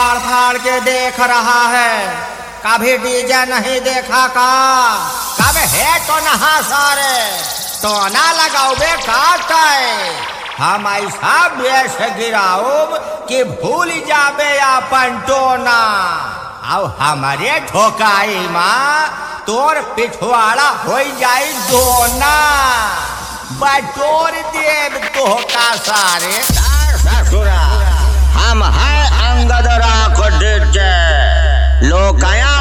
फाड़ फाड़ के देख रहा है, कभी डीजे नहीं देखा का? कब है तो नहा सारे तो ना लगाओगे काटे। हम ऐसा बेस गिराओ कि भूल जाबे अपन टोना। अब हमारे ठोकाई माँ तोर पिछवाड़ा हो जाई दोना। बटोर देव तोहका सारे हम है अंगद राख डीजे लोकाया